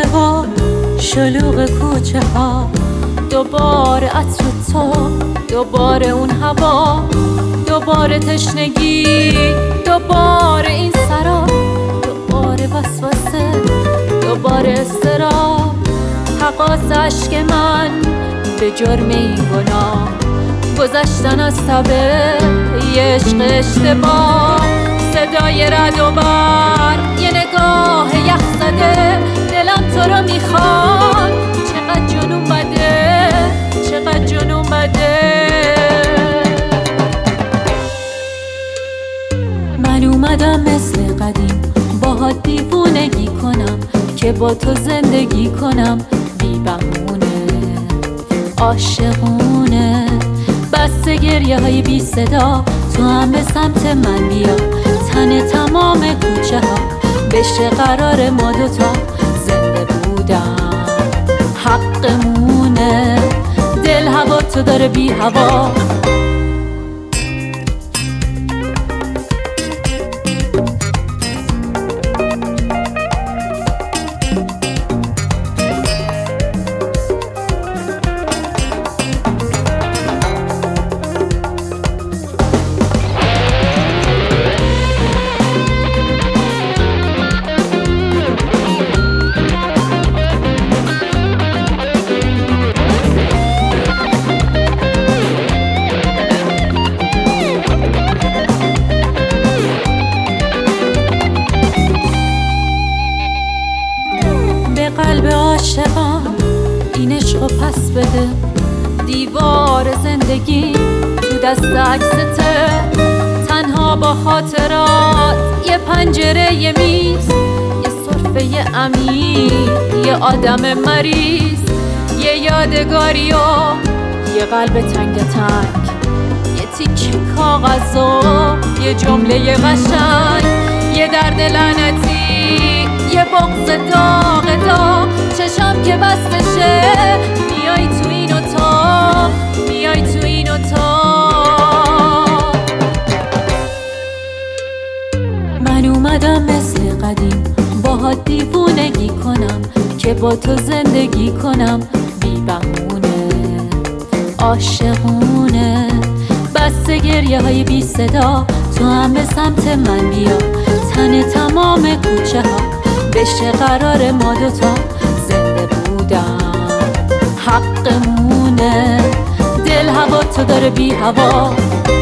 و شلوغ کوچه ها، دوباره عطر تو، دوباره اون هوا، دوباره تشنگی، دوباره این سرا، دوباره وسوسه، دوباره اضطراب، تقاضا اشک من به جرم این گناه، گذشتن از تبه یه عشق اشتباه، صدای رعد و برق، یه نگاه یخ زده، دلم تو رو میخواد، چقدر جنون بده، چقدر جنون بده. من اومدم مثل قدیم باهات دیوونگی کنم، که با تو زندگی کنم بی بهونه، عاشقونه، بس گریه های بی صدا، تو هم به سمت من بیا، تن تمام کوچه ها بشه قرار ما دوتا، زنده بودم حقمونه، دل هوا تو داره بی هوا. قلب عاشقم این عشقو پس بده، دیوار زندگی تو دست عکسته، تنها با خاطرات، یه پنجره، یه میز، یه سرفه عمیق، یه آدم مریض، یه یادگاری و یه قلب تنگ تنگ، یه تیکه کاغذ و یه جمله قشنگ، یه درد لعنتی، یه بغض داغ داغ، چشم که بستشه، میای تو این اتاق، میای تو این اتاق. من اومدم مثل قدیم باهات دیوونگی کنم، که با تو زندگی کنم بی بهونه، عاشقونه، بس گریه های بی صدا، تو هم به سمت من بیا، تن تمام کوچه ها بشه قرار ما دوتا، زنده بودم حقمونه، دل هوا تو داره بی هوا.